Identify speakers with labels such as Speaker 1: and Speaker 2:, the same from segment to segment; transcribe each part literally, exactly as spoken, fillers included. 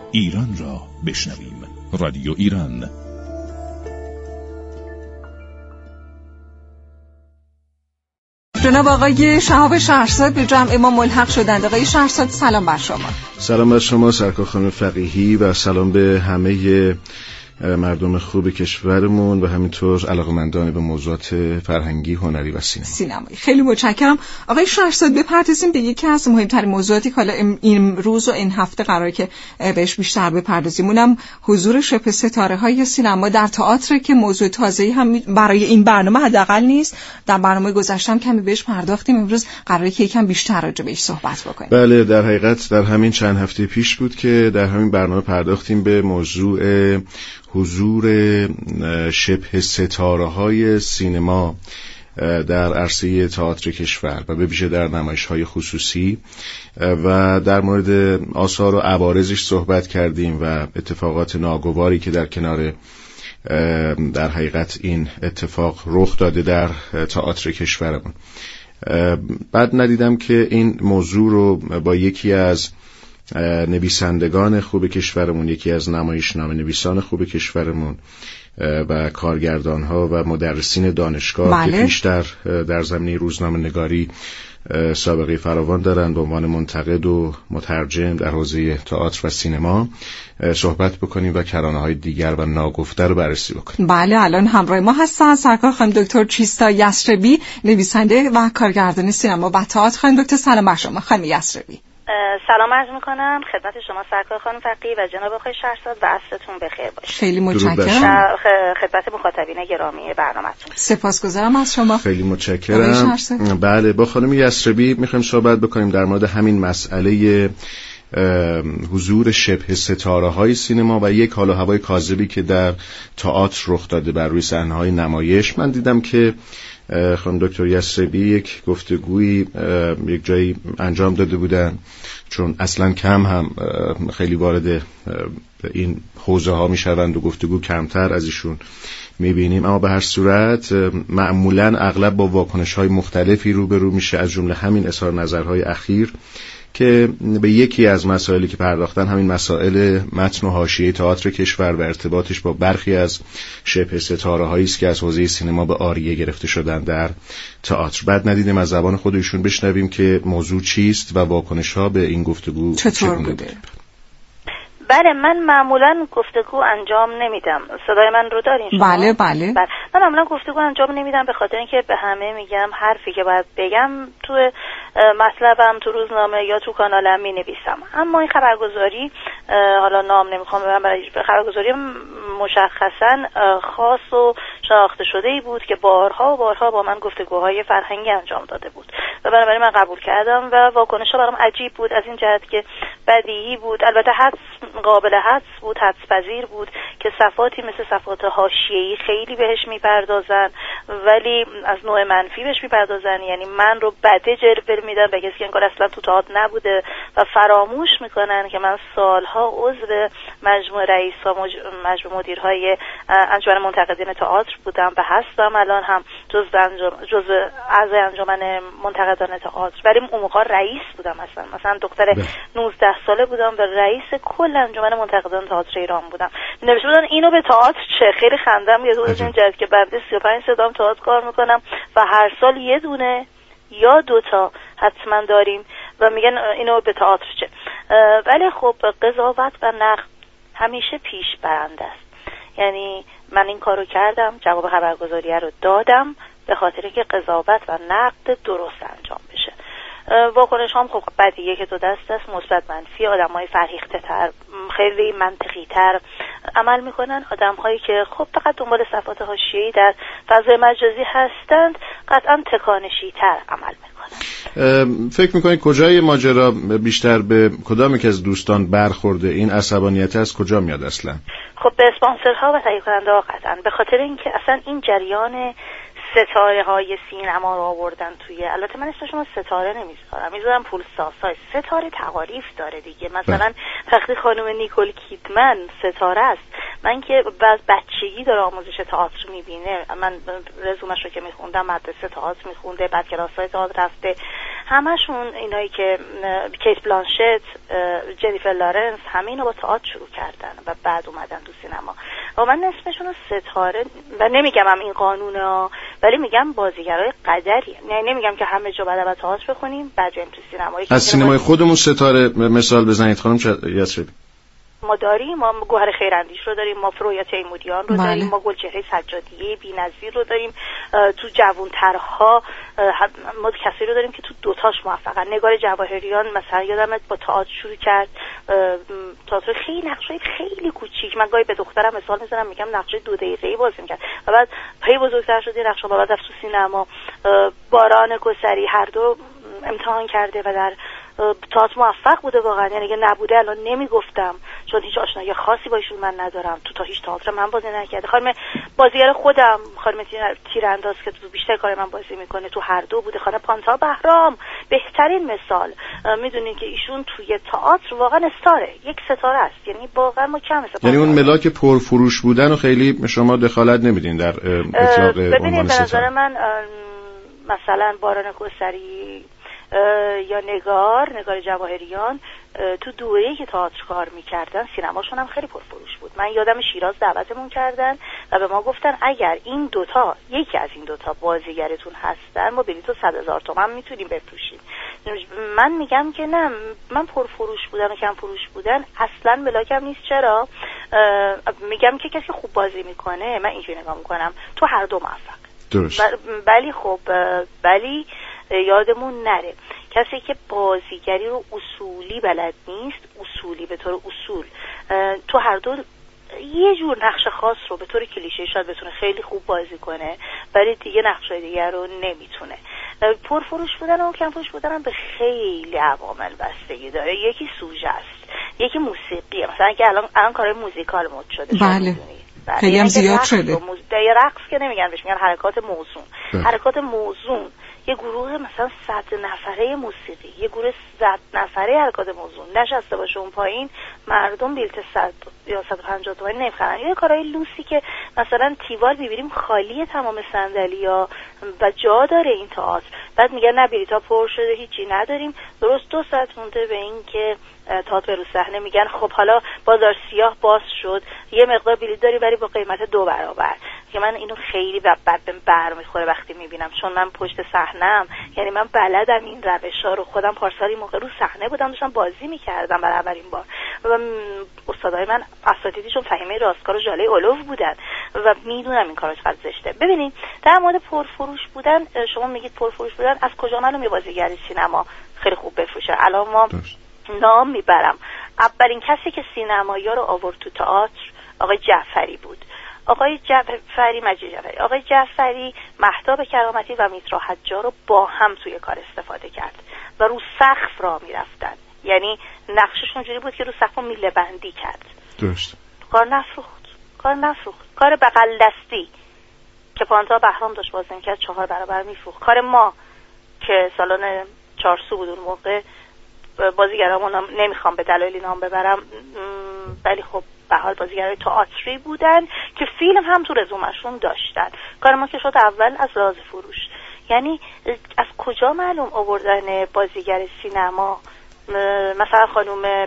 Speaker 1: ایران را بشنویم. رادیو ایران.
Speaker 2: جناب آقای شهاب شهرزاد به جمع ما ملحق شدند. آقای شهرزاد سلام بر شما.
Speaker 3: سلام بر شما سرکار خانم فقیهی و سلام به همه مردم خوب کشورمون و همینطور علاقه‌مندان به موضوعات فرهنگی، هنری و سینما.
Speaker 2: سینمایی. خیلی متشکرم. آقای شهرزاد بپردازیم به یکی از مهمترین موضوعاتی که حالا این روز و این هفته قراره که بهش بیشتر بپردازیم، اونم حضور شبه ستاره‌های سینما در تئاتر که موضوع تازه‌ای هم برای این برنامه حداقل نیست. در برنامه گذشته هم کمی بهش پرداختیم، امروز قراره که یکم بیشتر راجع بهش صحبت بکنیم.
Speaker 3: بله، در حقیقت در همین چند هفته پیش بود که در همین برنامه پرداختیم به موضوع حضور شبه ستاره‌های سینما در عرصه تئاتر کشور و به ویژه در نمایش‌های خصوصی و در مورد آثار و عوارضش صحبت کردیم و اتفاقات ناگواری که در کنار در حقیقت این اتفاق رخ داده در تئاتر کشورمون. بعد ندیدم که این موضوع رو با یکی از نویسندگان خوب کشورمون، یکی از نمایشنامه نویسان خوب کشورمون و کارگردان‌ها و مدرسین دانشگاه
Speaker 2: بله.
Speaker 3: که پیشتر در زمینه روزنامه نگاری سابقه فراوان دارند به عنوان منتقد و مترجم در حوزه تئاتر و سینما صحبت بکنیم و کرانه‌های دیگر و ناگفته رو بررسی بکنیم.
Speaker 2: بله، الان همراه ما هستن سرکار خانم دکتر چیستا یسربی، نویسنده و کارگردان سینما و تئاتر. خانم دکتر سلام بر شما. خانم یسربی
Speaker 4: سلام عرض میکنم خدمت شما سرکار خانم فقیه و جناب آقای شهرزاد و عصرتون بخیر باشه.
Speaker 2: خیلی متشکرم.
Speaker 4: خدمت مخاطبین گرامی برنامه‌تون
Speaker 2: سپاسگزارم از شما.
Speaker 3: خیلی متشکرم. بله، با خانم یسربی میخوایم صحبت بکنیم در مورد همین مسئله حضور شبه ستاره‌های سینما و یک حال و هوای کاذبی که در تئاتر رخ داده بر روی صحنه‌های نمایش. من دیدم که خانم دکتر یسربی یک گفتگویی یک جایی انجام داده بودن، چون اصلا کم هم خیلی وارد این حوزه ها میشوند و گفتگو کمتر از ایشون میبینیم، اما به هر صورت معمولا اغلب با واکنش های مختلفی روبرو میشه، از جمله همین اظهار نظرهای اخیر که به یکی از مسائلی که پرداختن همین مسائل متن و حاشیه تئاتر کشور و ارتباطش با برخی از شبه ستاره‌هایی است که از حوزه سینما به آریه گرفته شدن در تئاتر. بعد ندیدیم از زبان خودشون بشنویم که موضوع چیست و واکنش‌ها به این گفتگو
Speaker 2: چطور بوده.
Speaker 4: بله، من معمولا گفتگو انجام نمیدم. صدای من رو دارین شما؟
Speaker 2: بله بله.
Speaker 4: بله. من معمولا گفتگو انجام نمیدم به خاطر اینکه به همه میگم حرفی که باید بگم تو مطلبم تو روزنامه یا تو کانالم مینویسم. اما این خبرگزاری، حالا نام نمیخوام ببرم، برای خبرگزاری مشخصا خاص و شناخته شده ای بود که بارها و بارها با من گفتگوهای فرهنگی انجام داده بود و بنابراین من قبول کردم و واکنش‌ها برام عجیب بود از این جهت که بدیهی بود، البته حدس قابل حدس بود، حدس پذیر بود که صفاتی مثل صفات حاشیه‌ای خیلی بهش میپردازن ولی از نوع منفی بهش میپردازن، یعنی من رو بده جلوه میدن به کسی که انگار اصلا تو تئاتر نبوده و فراموش میکنن که من سالها عضو مجموعه رئیس‌ها مجموعه مدیرهای انجمن منتقدین تئاتر بودم و هستم الان هم جزء انجام جزء اعضای انجمن منتقدان تئاتر، ولی اون موقع رئیس بودم. مثلا مثلا دختر نوزده ساله بودم و رئیس کل انجمن منتقدان تئاتر ایران بودم. نوشته بودن اینو به تئاتر چه. خیلی خندم میاد از این جهت که بنده سی و پنج صدام تئاتر کار میکنم و هر سال یه دونه یا دوتا حتما داریم و میگن اینو به تئاتر چه. ولی خب قضاوت و نقد همیشه پیش برنده است. یعنی من این کارو کردم، جواب خبرگزاریه رو دادم به خاطر که قضاوت و نقد درست انجام بشه. واکنش هم خب بدیه که دو دست است، مثبت منفی. آدمای فرهیخته تر، خیلی منطقی تر عمل میکنن. آدمهایی که خب فقط دنبال صفات حاشیه‌ای در فضای مجازی هستند قطعا تکانشی تر عمل میکنن.
Speaker 3: فکر میکنید کجای ماجرا بیشتر به کدام یک از دوستان برخورده؟ این عصبانیت از کجا میاد اصلا؟
Speaker 4: خب به اسپانسرها و تهیه کننده ها قطعا، به خاطر اینکه اصلا این جریان ستاره های سینما رو آوردن توی، البته من اسمشون ستاره نمیذارم، میذارم پول ساسای. ستاره تعاریف داره دیگه، مثلا وقتی خانم نیکول کیدمن ستاره است، من که باز بچگی داره آموزش تئاتر میبینه، من رزومش رو که میخوندم مدرسه تئاتر میخونده، بعد کلاسای تئاتر رفته، همشون اینایی که کیت بلانشت، جنیفر لارنس، همه اینا با تئاتر شروع کردن و بعد اومدن تو سینما و من اسمشون رو ستاره و نمیگم هم این قانونه، ولی میگم بازیگرای قدری، یعنی نمیگم که همه جا بعد از تئاتر بخونیم بعد بریم تو سینما.
Speaker 3: از سینمای خودمون ستاره مثال بزنید خانم یسربی.
Speaker 4: ما داریم، ما گوهر خیراندیش رو داریم، ما فرویا تیموریان رو داریم، ما گلچهره سجادیه بی‌نظیر رو داریم، تو جوان‌ترها ما کسی رو داریم که تو دوتاش موفقن. نگار جواهریان مثلا یادم با تئاتر شروع کرد، تئاتر خیلی نقشای خیلی کوچیک، من گاهی به دخترم مثال میزنم میگم نقشه دو دقیقه‌ای بازی می‌کرد و بعد پی بزرگتر شد نقشه بعد رفت تو سینما. باران کسری هر دو امتحان کرده و در تئاتر موفق بوده واقعا، یعنی اگه نبوده الان نمیگفتم چون هیچ آشنایی خاصی با ایشون من ندارم، تو تا هیچ تئاتر من بازی نکرده. خانم بازیگر خودم خانم تیرانداز که تو بیشتر کار من بازی میکنه تو هر دو بوده. خانم پانتا بهرام بهترین مثال، میدونین که ایشون توی تئاتر واقعا استاره، یک ستاره است، یعنی واقعا ما کم است.
Speaker 3: یعنی اون ملاک پرفروش بودن و خیلی شما دخالت نمیدین در اطلاق عنوان ستاره؟
Speaker 4: به نظر من مثلا باران کوثری یا نگار نگار جواهریان تو دوئه‌ای که تئاتر کار میکردن سینماشون هم خیلی پرفروش بود. من یادم شیراز دعوتمون کردن و به ما گفتن اگر این دوتا یکی از این دوتا بازیگرتون هستن ما بلیطو صد هزار تومان میتونیم بفروشیم. من میگم که نه، من پرفروش بودن و کم فروش بودن اصلا ملاکم نیست. چرا؟ میگم که کسی خوب بازی میکنه من اینجوری نگاه میکنم تو هر دو موفق.
Speaker 3: درست.
Speaker 4: ولی خب ولی یادمون نره کسی که بازیگری رو اصولی بلد نیست، اصولی به طور اصول تو هر دو یه جور نقش خاص رو به طور کلیشه شاید بتونه خیلی خوب بازی کنه ولی دیگه نقشای دیگر رو نمیتونه. پرفروش بودن و کم فروش بودن هم به خیلی عوامل بستگی داره. یکی سوژه است، یکی موسیقیه. مثلا اگه الان الان کارهای موزیکال مد شده،
Speaker 2: بله خیلی هم زیاد شده.
Speaker 4: یه رقص که نمیگن بهش، میگن حرکات موزون. حرکات موزون یه گروه مثلا صد نفره موسیقی، یه گروه صد نفره حرکات موزون نشسته باشه اون پایین، مردم بیلت صد یا صد و پنجاه تومانی نمیخرن. یه کارهای لوسی که مثلا تیوال ببینیم خالیه تمام صندلی‌ها و جا داره این تئاتر، بعد میگن نه بلیطا پر شده هیچی نداریم. درست دو ساعت مونده به این که تئاتر رو صحنه، میگن خب حالا بازار سیاه باز شد، یه مقدار بلیط داری ولی با قیمت دو برابر. که من اینو خیلی بد بر میخوره وقتی میبینم، چون من پشت صحنه‌ام، یعنی من بلدم این روشا رو. خودم پارسال موقع رو صحنه بودم داشتم بازی میکردم برای اولین بار و استادای من اساتیدشون فهیمه راستکار و ژاله اولو بودن و میدونم این کارا چقدر زشته. ببینید در مورد پرفروش بودن، شما میگید پرفروش بودن، از کجا معلومه بازیگر سینما خیلی خوب بفروشه؟ الان ما نام میبرم، اولین کسی که سینمایی‌ها رو آورد تو تئاتر آقای جعفری بود. آقای جعفری مجید جعفری آقای جعفری مهتاب کرامتی و میترا حجار رو با هم توی کار استفاده کرد و رو سقف را میرفتن، یعنی نقششون جوری بود که رو سقف میله بندی کرد.
Speaker 3: درست.
Speaker 4: کار نفروخت کار نفروخت کار بغل دستی که پانتا بهرام داشت بازی میکرد چهار برابر میفروخت. کار ما که سالن چارسو بود اون موقع، بازیگرامون نمیخوام به دلایلی نام ببرم ولی خب به حال بازیگرای تئاتری بودن که فیلم هم تو رزومشون داشتن. کار ما که شد اول از راز فروش. یعنی از کجا معلوم آوردن بازیگر سینما مثلا خانم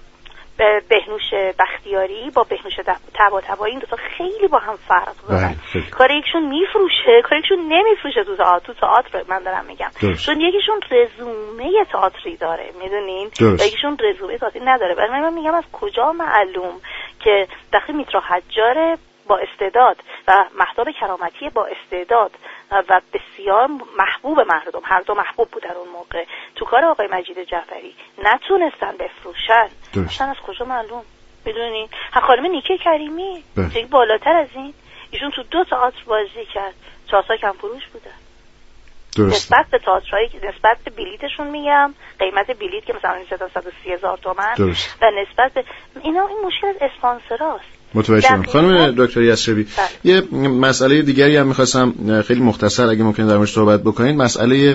Speaker 4: بهنوش بختیاری با بهنوش طباطبایی، این دو تا خیلی با هم فرق دارن. کار یکشون میفروشه، کار یکشون نمیفروشه تو تئاتر. تو تئاتر من دارم میگم درست. چون یکیشون رزومه تئاتری داره، میدونین، و یکیشون رزومه تئاتری نداره. ولی من میگم از کجا معلوم که وقتی میترا حجار با استعداد و مهتاب کرامتی با استعداد و بسیار محبوب مردم، هر دو محبوب بودن اون موقع، تو کار آقای مجید جعفری نتونستن بفروشن، اصلا از کجا معلوم؟ میدونین خانم نیکی کریمی دیگه بالاتر از این، ایشون تو دو تئاتر بازی کرد، چهار کم فروش بودن. درست. نسبت به تئاترایی که نسبت به بلیتشون میگم، قیمت بلیت که مثلا صد و سی هزار تومان و نسبت به اینا، این مشکل از اسپانسراست.
Speaker 3: متوجه شدم. خانم دکتر یسربی، یه مسئله دیگری هم می‌خواستم خیلی مختصر اگه ممکن در موردش صحبت بکنین، مسئله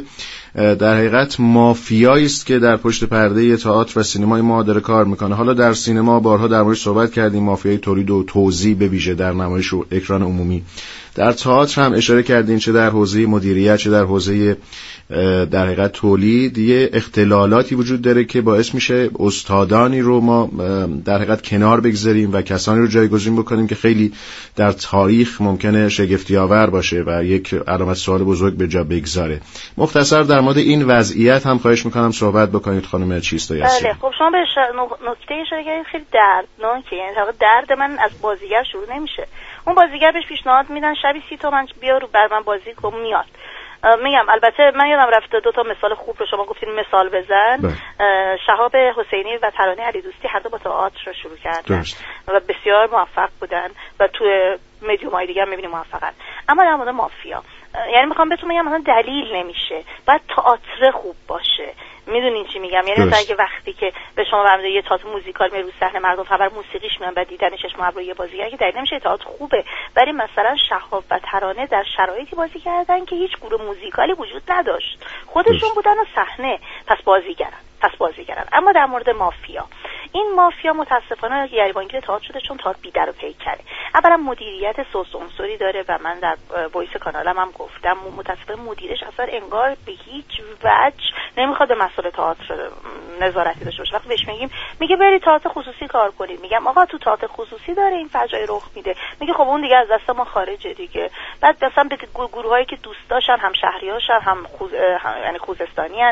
Speaker 3: در حقیقت مافیایی است که در پشت پرده تئاتر و سینمای ما داره کار میکنه. حالا در سینما بارها در موردش صحبت کردیم، مافیای تولید و توزیع به ویژه در نمایش و اکران عمومی. در تئاتر هم اشاره کردین، چه در حوزه مدیریت چه در حوزه در حقیقت تولید، یه اختلالاتی وجود داره که باعث میشه استادانی رو ما در حقیقت کنار بگذاریم و کسانی رو جایگزین بکنیم که خیلی در تاریخ ممکنه شگفتی‌آور باشه و یک علامت سوال بزرگ به جا بگذاره. مختصر در مورد این وضعیت هم خواهش میکنم صحبت بکنید خانم چیستا یاسین.
Speaker 4: بله، خب شما به نکته اشاره کردید خیلی دردناکه، یعنی واقعا درد من از بازیگر شروع نمیشه. اون بازیگر بهش پیشنهاد میدن شبی سی تومن بیا رو بر من بازی کن، میاد. میگم البته من یادم رفته دو تا مثال خوب رو شما گفتین مثال بزن. شهاب حسینی و ترانه علی دوستی هر دو با تئاتر رو شروع کردن و بسیار موفق بودن و تو مدیومای دیگه هم میبینیم موفقن. اما در مورد مافیا، یعنی میخوام بهتون بگم مثلا دلیل نمیشه، باید تئاتر خوب باشه. میدونین چی میگم؟ یعنی مثلا اگه وقتی که به شما برنامه یه تئاتر موزیکال میاد رو صحنه، مردم خبر موسیقیش میان و دیدن چشم ابرو یه بازیگر، که دلیل نمیشه تئاتر خوبه. ولی مثلا شهاب و ترانه در شرایطی بازی کردن که هیچ گروه موزیکالی وجود نداشت، خودشون بودن و صحنه، پس بازیگرن پس بازیگرن. اما در مورد مافیا، این مافیا متاسفانه گریبانگیر تئاتر شده چون تئاتر بی‌در و پیکره. اولا مدیریت سوسونسوری داره و من در وایس کانالم هم گفتم متاسفانه مدیرش اصلا انگار به هیچ وجه نمیخواد به مسئله تئاتر نظارتی داشته باشه. وقتی بهش میگیم میگه برید تئاتر خصوصی کار کنید، میگم آقا تو تئاتر خصوصی داره این فجایع رخ میده، میگه خب اون دیگه از دست ما خارجه دیگه. بعد مثلا به گروهایی که دوست داشتن، هم شهریاشن هم خوز... یعنی خوزستانیان،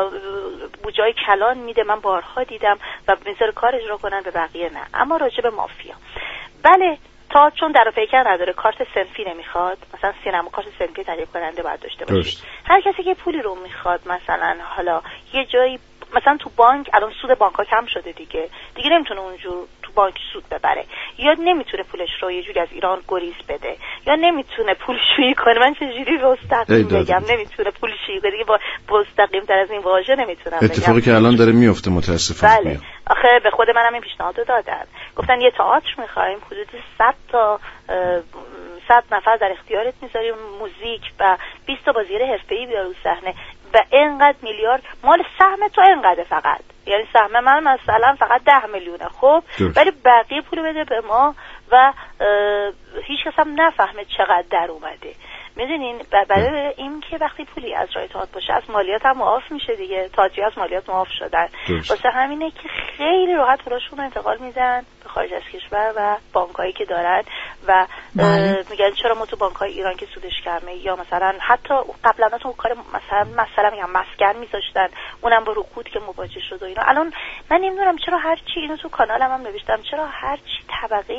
Speaker 4: بوجای کلان میده، من بارها دیدم و میذاره کار اجرا کنن، به بقیه نه. اما راجع به مافیا، بله تئاتر چون در و پیکر نداره، کارت صنفی نمیخواد. مثلا سینما کارت صنفی تهیه کننده باید داشته باشه. هر کسی که پولی رو میخواد، مثلا حالا یه جایی مثلا تو بانک، الان سود بانک ها کم شده دیگه دیگه نمیتونه اونجور تو بانک سود ببره، یا نمیتونه پولش رو یه جوری از ایران گریز بده، یا نمیتونه پول شویی کنه. من چجوری مستقیم بگم نمیتونه پول شویی کنه دیگه، با مستقیم تر از این واژه نمیتونم بگم.
Speaker 3: اتفاقی که الان داره میفته متاسفانه.
Speaker 4: بله، آخه به خود منم این پیشنهادو دادن، گفتن یه تئاتر می‌خوایم حدود صد تا صد نفر در اختیارت میذاریم، موزیک و بیست تا بازیگر حرفه‌ای بیار رو صحنه و اینقدر میلیارد مال سهم تو، اینقدر فقط، یعنی سهم من مثلا فقط ده میلیونه، خب ولی بقیه پول بده به ما و هیچ کس هم نفهمه چقدر در اومده. میدونین برای این که وقتی پولی از راه تئاتر باشه از مالیات هم معاف میشه دیگه، تئاتر از مالیات معاف شدن، واسه همینه که خیلی راحت پولاشون انتقال میدن به خارج از کشور و بانکایی که دارن و میگن چرا ما تو بانکای ایران که سودش کمه، یا مثلا حتی قبلا تو کار مثلا مثلا میگم مسکن میذاشتن، اونم با رکود که مواجه شد و اینا. الان من نمیدونم چرا هر چی، اینو تو کانالم هم نوشتم، چرا هر چی طبقه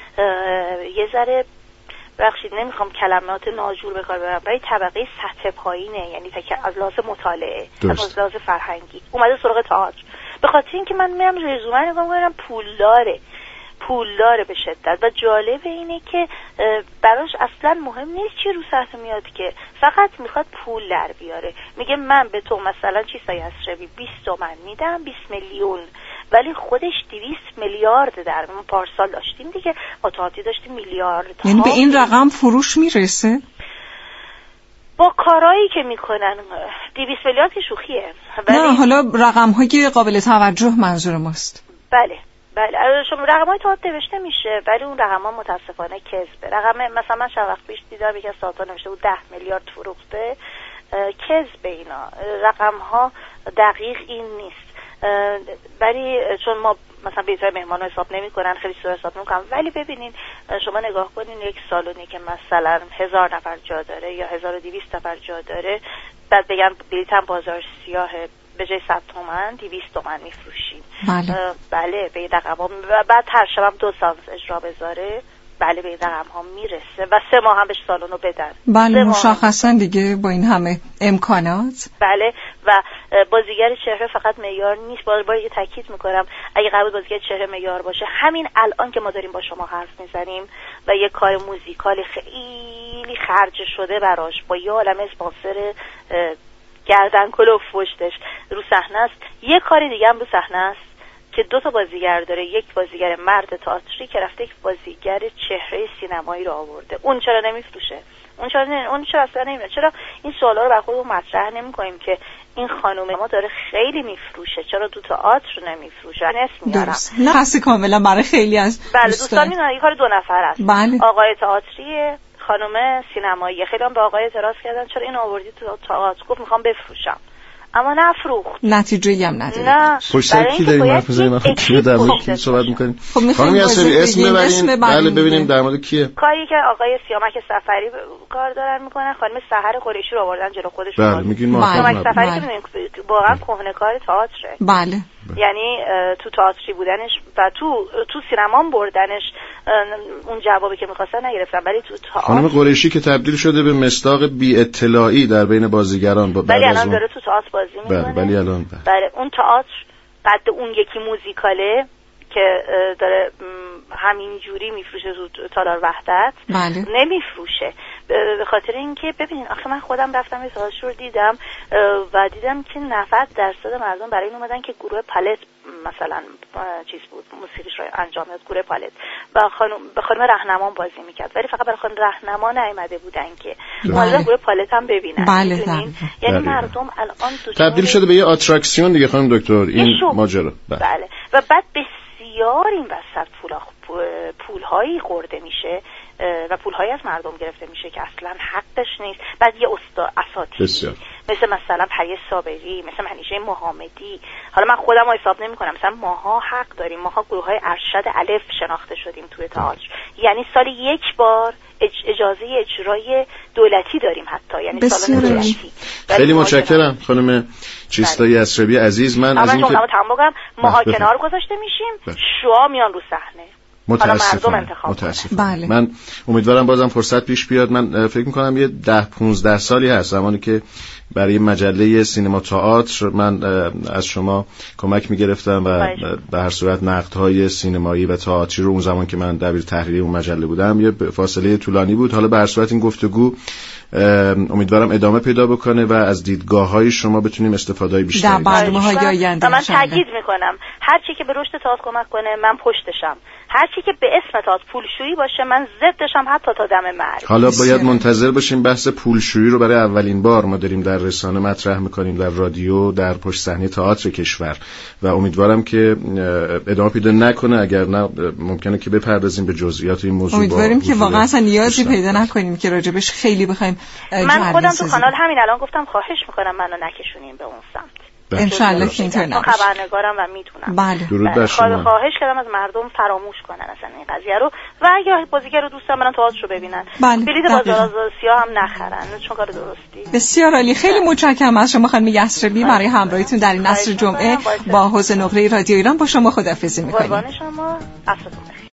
Speaker 4: یه ذره، بخشید نمیخوام کلمات ناجور به کار ببرم، ولی طبقه سطح پایینه، یعنی از لحاظ مطالعه، از لحاظ فرهنگی اومده سراغ تئاتر، به خاطر اینکه من میرم رزومه نگاه میکنم پولداره پولداره به شدت. و جالب اینه که براش اصلا مهم نیست چی رو صحنه میاد، که فقط میخواد پول در بیاره. میگه من به تو مثلا چیزای یسربی بیست تومن میدم، بیست میلیون، ولی خودش دویست میلیارد در ما پارسال داشتیم دیگه، قطعاتی داشتیم میلیارد.
Speaker 2: یعنی به این رقم فروش میرسه؟
Speaker 4: با کارهایی که میکنن دویست میلیارد که شوخیه.
Speaker 2: نه حالا رقم های قابل توجه منظور ماست.
Speaker 4: بله بله، شما رقم های تئاتر نوشته میشه ولی اون رقم ها متاسفانه کذبه. رقم مثلا من چند وقت پیش دیدم یک از ساعت نوشته بود ده میلیارد فروخته، کذبه. اینا رقم ها دقیق این نیست، ولی چون ما مثلا بیتای مهمان حساب نمی کنن، خیلی سو حساب نمی کنن. ولی ببینین شما نگاه کنین یک سالونی که مثلا هزار نفر جا داره یا هزار و دویست نفر جا داره، بعد بگن بلیط هم بازار سیاهه، به جای صد تومن دویست تومن میفروشیم.
Speaker 2: بله
Speaker 4: بله به این رقم ها، بعد هر شبم دو سانس اجرا بذاره، بله به این رقم ها میرسه و سه ماه هم بهش سالونو بدن.
Speaker 2: بله مشخصا دیگه با این همه امکانات.
Speaker 4: بله و بازیگر چهره فقط معیار نیست، باید با یه تاکید میکنم اگه قرار بازیگر چهره معیار باشه، همین الان که ما داریم با شما حرف میزنیم و یه کار موزیکالی خیلی خرج شده براش با یه عالم اسپانسر گردن کلوف پشتش رو صحنه است، یه کار دیگه هم رو صحنه است که دو تا بازیگر داره، یک بازیگر مرد تئاتری که رفته یک بازیگر چهره سینمایی رو آورده. اون چرا نمیفروشه؟ اون چرا اون چرا اصلا نمیدونه؟ چرا این سوالا رو بر خودمون مطرح نمی‌کنیم که این خانم ما داره خیلی میفروشه، چرا تو تئاتر نمیفروشه؟ من اسم میارم
Speaker 2: نه قصد کاملا برای خیلی از
Speaker 4: بله دوستان میدونن این کار دو نفر است.
Speaker 2: بله.
Speaker 4: آقای تئاتریه، خانم سینمایی. خیلی هم به آقای اعتراض کردن چرا این آوردی تو تئاتر؟ گفت میخوام بفروشم، اما نفروخت.
Speaker 2: نتیجه‌ای هم نداره.
Speaker 4: نه
Speaker 3: پشت سر کی داریم حرف می‌زنیم؟ من کی در مورد کی صحبت می‌کنیم؟ خانم یاسری اسم ببرین. بله ببینیم در مورد کیه.
Speaker 4: کاری که آقای سیامک سفری کار دارن میکنن، خانم سحر قریشی رو آوردن جلو خودشون.
Speaker 3: بله میگین ما
Speaker 4: سیامک سفری که می‌بینید واقعا کهنه‌کار تئاتره.
Speaker 2: بله.
Speaker 4: یعنی تو تئاتری بودنش و تو تو سینما بردنش اون جوابی که می‌خواستن نگرفتن، ولی تو تئاتر
Speaker 3: خانم قریشی که تبدیل شده به مصداق بی اطلاعی در بین بازیگران با
Speaker 4: بعد الان داره تو تئاتر بازی می‌کنه.
Speaker 3: بله ولی الان
Speaker 4: بله اون تئاتر قد اون یکی موزیکاله که داره همین جوری میفروشه تو تالار وحدت
Speaker 2: بله.
Speaker 4: نمیفروشه، به خاطر اینکه ببینین آخه من خودم رفتم یه تئاتر رو دیدم و دیدم که نود درصد مردم برای این اومدن که گروه پالت مثلا چیز بود موسیقیش رو انجام داد، گروه پالت و خانم به خانم رهنمان بازی میکرد، ولی فقط برای خانم رهنمان نیومده بودن که اومدن گروه پالت هم ببینن.
Speaker 2: بله.
Speaker 4: یعنی
Speaker 3: بله.
Speaker 4: مردم الان
Speaker 3: تبدیل شده به یه آتراکسیون دیگه خانم دکتر این ماجرا.
Speaker 4: بله. بله و بعد بسیار این وسط پولا پولهایی خورده میشه و پولهایی از مردم گرفته میشه که اصلا حقش نیست. بعد یه استاد اساتید مثل مثلا پری صابری، مثل منیژه محمدی، حالا من خودم رو حساب نمی کنم، مثلا ماها حق داریم، ماها گروه های ارشد الف شناخته شدیم توی تئاتر، یعنی سال یک بار اج اجازه اجرای دولتی داریم حتی، یعنی سال دولتی.
Speaker 3: خیلی متشکرم خانم چیستایی یسربی عزیز. من از این که
Speaker 4: ماها کنار گذاشته میشیم، شما میان رو صحنه.
Speaker 3: متاسفانه متاسفانه بله. من امیدوارم بازم فرصت پیش بیاد. من فکر میکنم یه ده پونزده سالی هست زمانی که برای مجله سینما تئاتر من از شما کمک میگرفتم و به هر صورت نقدهای سینمایی و تئاتری رو اون زمان که من دبیر تحریری اون مجله بودم یه فاصله طولانی بود. حالا به هر صورت این گفتگو امیدوارم ادامه پیدا بکنه و از دیدگاه‌های شما بتونیم استفاده بیشتری
Speaker 2: در برنامه‌های آینده.
Speaker 4: من تاکید میکنم هر چی که به رشد تئاتر کمک کنه من پشتشم، هر چی که به اسم تئاتر پولشویی باشه من ضدشم حتی تا دم مرگ.
Speaker 3: حالا باید منتظر باشیم بحث پولشویی رو برای اولین بار ما داریم در رسانه مطرح میکنیم، در رادیو، در پشت صحنه تئاتر کشور و امیدوارم که ادامه پیدا نکنه، اگر نه ممکنه که بپردازیم به جزئیات این موضوع.
Speaker 2: امیدواریم که واقعا اصلا نیازی پیدا نکنیم که راجبش خیلی بخوایم.
Speaker 4: من خودم تو کانال همین الان گفتم خواهش میکنم منو نکشونیم به اون سمت.
Speaker 2: انشالله که اینطور نباشه.
Speaker 4: خبرنگارم و میتونم.
Speaker 2: بله.
Speaker 3: درود بر شما.
Speaker 4: خواهش کردم از مردم فراموش کنن اصلا این قضیه رو و اگه بازیگر رو دوست دارن برن تئاتر رو ببینن.
Speaker 2: بله.
Speaker 4: بلیط بازار سیاه هم نخرن، چون کار درستی.
Speaker 2: بسیار عالی. خیلی متشکرم از شما خانم یسربی برای همراهیتون در این عصر جمعه با حوزه نقره رادیو ایران. با شما خداحافظی می‌کنیم.
Speaker 4: قربان شما. عصرتون